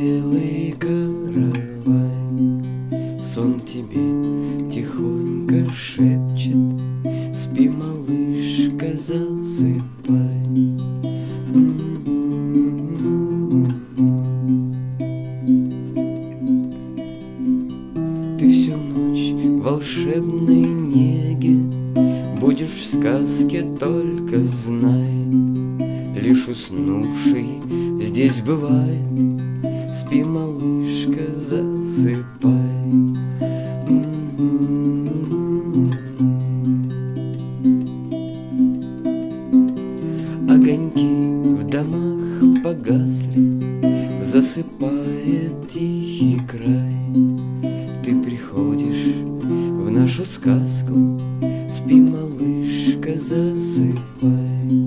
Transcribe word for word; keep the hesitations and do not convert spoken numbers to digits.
белый каравай. Сон тебе тихонько шепчет: спи, малышка, засыпай. Ты всю ночь в волшебной неге будешь в сказке, только знай. Лишь уснувший здесь бывает. Спи, малышка, засыпай. Огоньки в домах погасли, засыпает тихий край. Ты приходишь в нашу сказку, спи, малышка, засыпай.